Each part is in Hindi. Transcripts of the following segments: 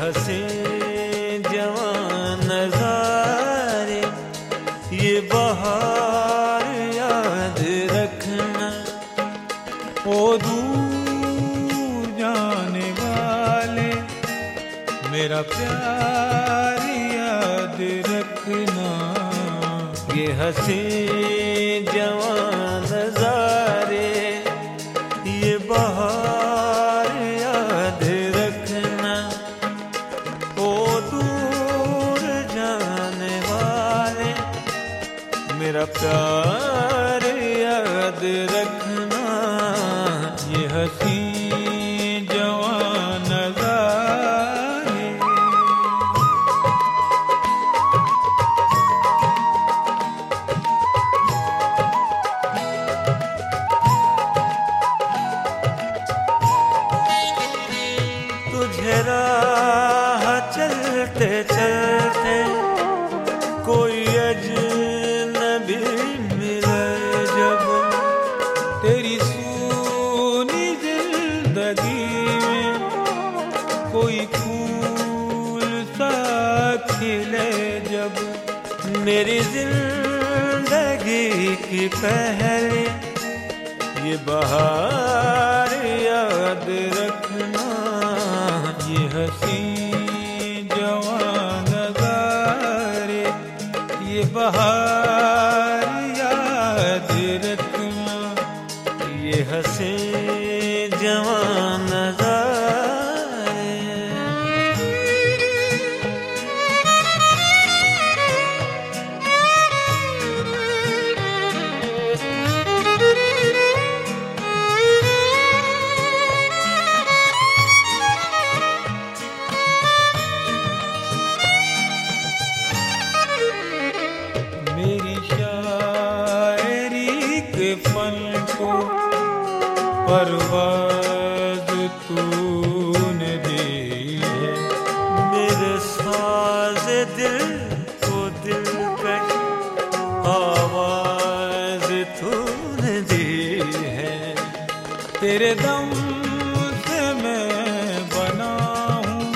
हंसे जवान नज़ारे, ये बहार याद रखना। ओ दूर जाने वाले मेरा प्यार याद रखना। ये हंसे जवान नज़ारे, ये बहार याद रखना। ओ दूर जाने वाले मेरा प्यार याद रखना। ये हंसी जवान नज़ारे। तुझे राह चलते चलते कोई अजनबी मिले जब, तेरी सूनी जिंदगी में कोई फूल सा खिले जब, मेरी जिंदगी की पहले ये बहार याद रखना। ये हंसी जवान नज़ारे, ये बहार याद रखना। ये हंसे जवान नज़ारे। मेरी शायरी के फन को परवाज़ तूने दी है। मेरे साज़ दिल को दिलकश आवाज़ तूने दी है। तेरे दम से मैं बना हूँ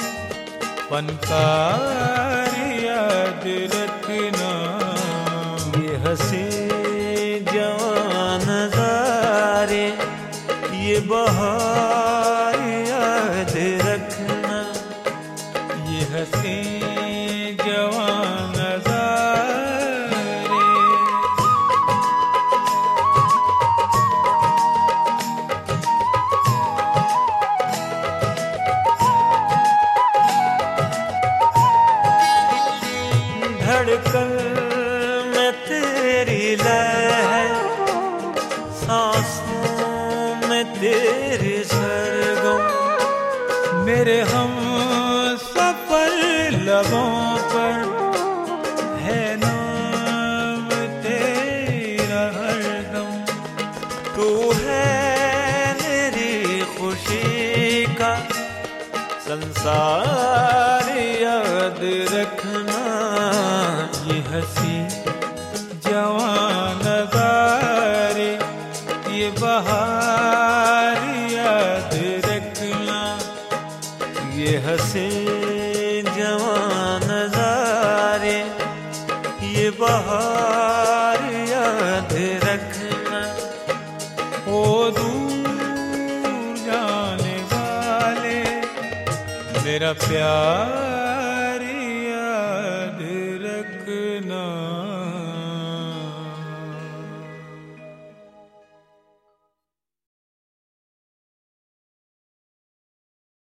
फनकार याद रखना। ये हंसे जवान नज़ारे, ये बहार याद रखना। ये हंसी जवान नज़ारे। धड़कन में तेरी लहर, सांसों में तेरे सरगम, मेरे हम सफर लबों पर है नाम तेरा हरदम। तू है मेरी खुशी का संसार याद रखना। ये हंसी जवान नज़ारे, ये बहार याद रखना। ये हंसे जवान नज़ारे, ये बहार याद रखना। ओ दूर जाने वाले मेरा प्यार